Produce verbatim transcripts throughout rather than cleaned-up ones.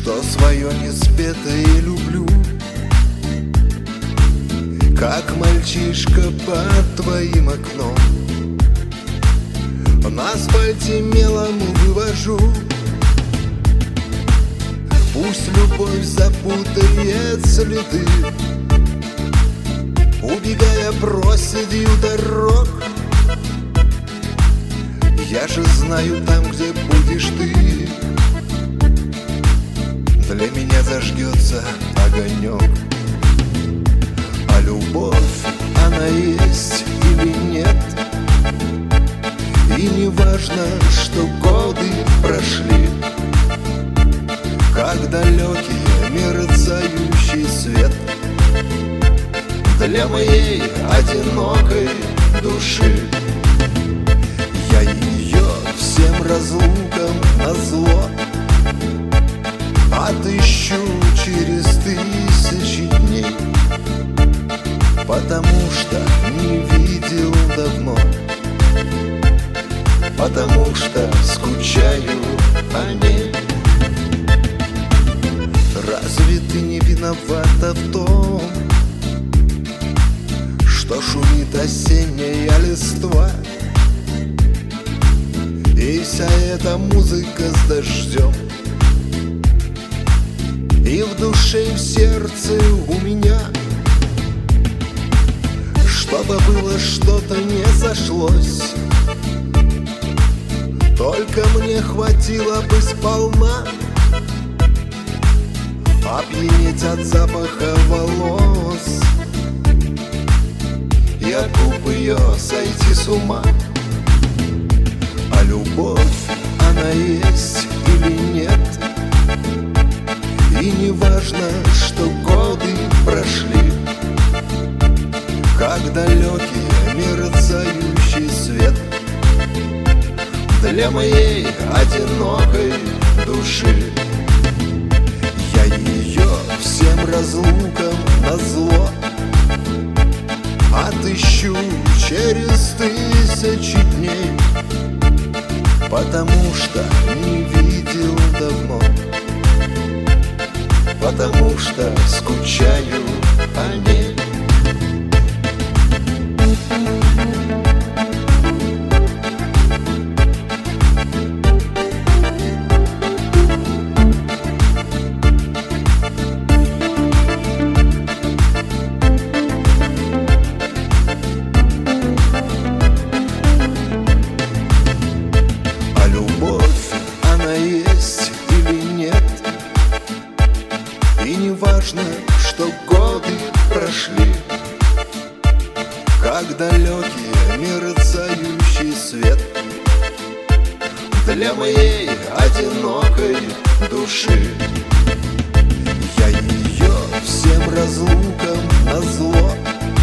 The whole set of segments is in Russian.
что свое неспетое люблю, как мальчишка под твоим окном. На асфальте мелом вывожу, пусть любовь запутает следы, убегая проседью дорог. Я же знаю, там, где будешь ты, для меня зажгется огонек. А любовь, она есть или нет, и не важно, что годы прошли, как далекий мерцающий свет для моей одинокой души. Я ее всем разлукам назло отыщу через тысячи дней, потому что не видел давно, потому что скучаю о ней. Разве ты не виновата в том, что шумит осенняя листва, и вся эта музыка с дождем, и в душе, и в сердце у меня, чтобы было что-то не сошлось, только мне хватило бы сполна опьянеть от запаха волос и от губ ее сойти с ума. А любовь, она есть или нет, и не важно, что годы прошли, как далекий мерцающий свет для моей одинокой души. Я ее всем разлукам назло отыщу через тысячи дней, потому что не видел давно, потому что скучаю о ней. И не важно, что годы прошли, как далекий мерцающий свет для моей одинокой души. Я ее всем разлукам назло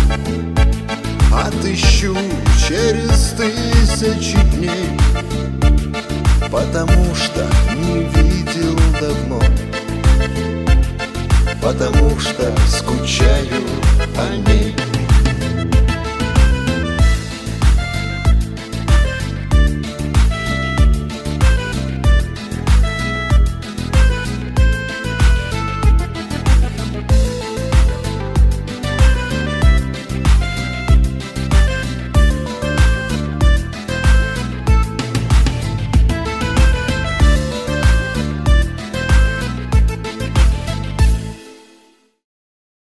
отыщу через тысячи дней, потому что не видел давно, потому что скучаю о ней.